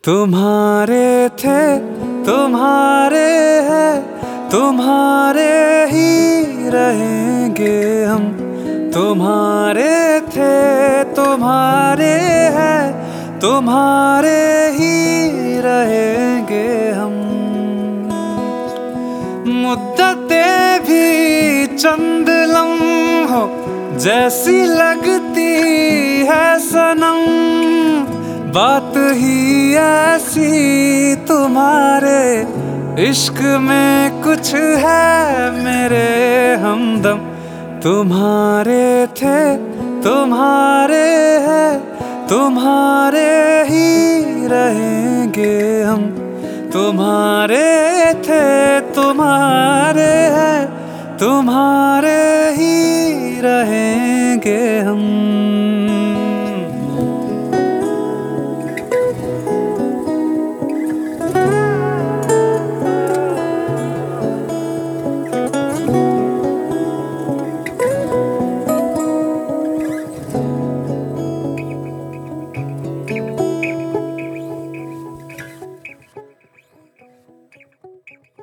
तुम्हारे थे, तुम्हारे हैं, तुम्हारे ही रहेंगे हम। तुम्हारे थे, तुम्हारे हैं, तुम्हारे ही रहेंगे हम। मुद्दतें भी चंद लम्हों जैसी लगती है सनम, बात ही ऐसी तुम्हारे इश्क में कुछ है मेरे हमदम। तुम्हारे थे, तुम्हारे हैं, तुम्हारे ही रहेंगे हम। तुम्हारे थे, तुम्हारे हैं, तुम्हारे ही रहेंगे हम।